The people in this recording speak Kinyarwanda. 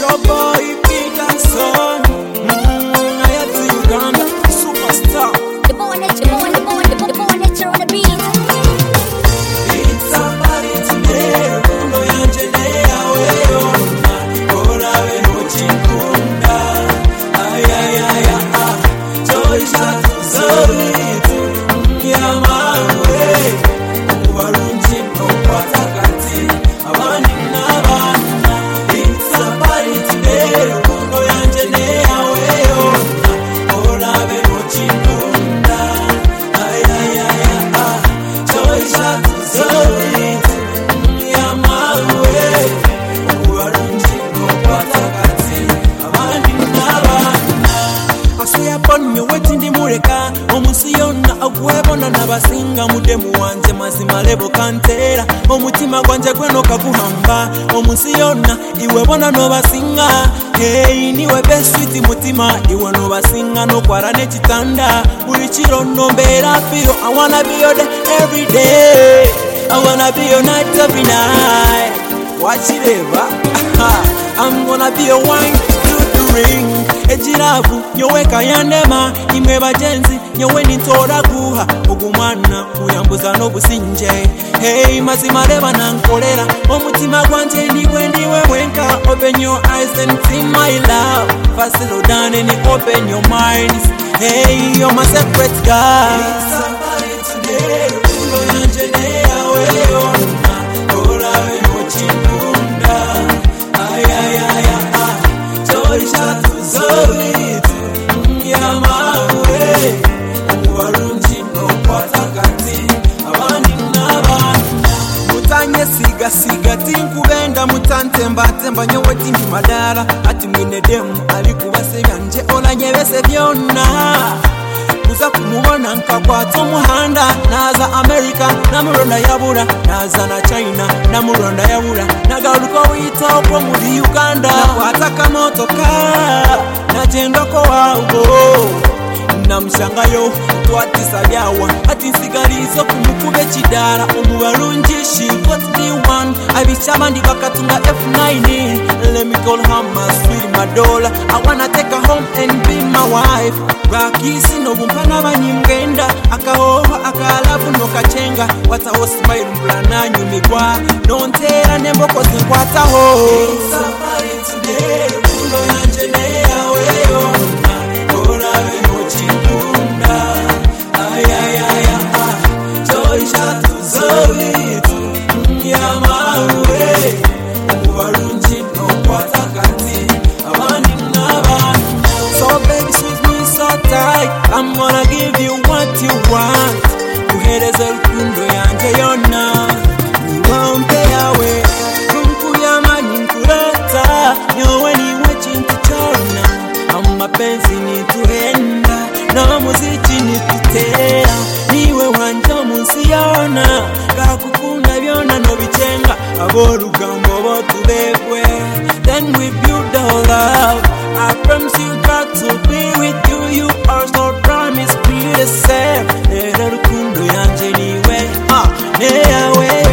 your boy Peterson. I had to Uganda, superstar. The born nature on the beat. It's a party today. Rundo yanjelea wewe ona we no chikunda. Ay ay ay ay. Choicha tuzolitu ya mawe. Ubarunji no patakati. Abandi n'abana. It's a party today. Rundo yanjelea wewe ona we no chikunda. Ay ay ay ay. Choicha tuzolitu ya mawe. Ubarunji no patakati. Abandi n'abana. Asuya ponyo wetindi mureka omusi yonna agwebona nabasinga mudemu wanje mazima lebo kantera omutima gwanje gweno kaguhamba omusi yonna iwe bona no basinga hey niwe best sweet mutima iwe no basinga no kwara ne kitanda buli kiro nombera feel I wanna be your day every day I wanna be your night every night watch it ever I'm gonna be your wine to the ring ejiravu nyowe kayandema imwe bagenzi nyowe nintora guha ogumwana kuyambuza no businje hey mazima leba nankolera omutima gwanje ndiwe wenka open your eyes and see my love fasilo down and open your minds hey you're my secret guy somebody today ulo yanjelea wewe ona wewe chikunda ay ay ay ay choicha tuzolitu ya mawe ubarunji no patakati abandi n'abana mutanye siga tinkubenda mutantemba nyowe tindi madara ati mwine demu alikubase byanje olanyebese byonna kuza kumubona nkakwata umuhanda naza America namuronda yabura naza na China namuronda yabura nagaruka wita uko muri Uganda nakwata motoka nagenda ko wabo namushangayo twatisa byawa ati nsigarizo kumukube kidara umubarungi she got the one abichabandi bakatunga F9 let me call her my sweet Madola I wanna take her home and be my wife bakisi no bumpana banyimgenda akahoha akalabu no kachenga wataho smile mplana nyumigwa nontera nemboko zinkwataho somebody today ulo yanjelea wewe ona wewe chikunda ay ay ay ay choicha tuzolitu ya mawe ubarunji no patakati abandi n'abana so baby sweet me so tight I'm gonna give you what you want uhereza rukundo yanje yona niwampe yawe kunkuyamani nkurata nyowe niwe chintu chona amapenzi nituhenda na muziki nitutera niwe wanja munsi yona kakukunda byona no bichenga aborugambo botubekwe then we build our love I promise you got to be with you you also promise me the same era rukundo yanje niwe ne yawe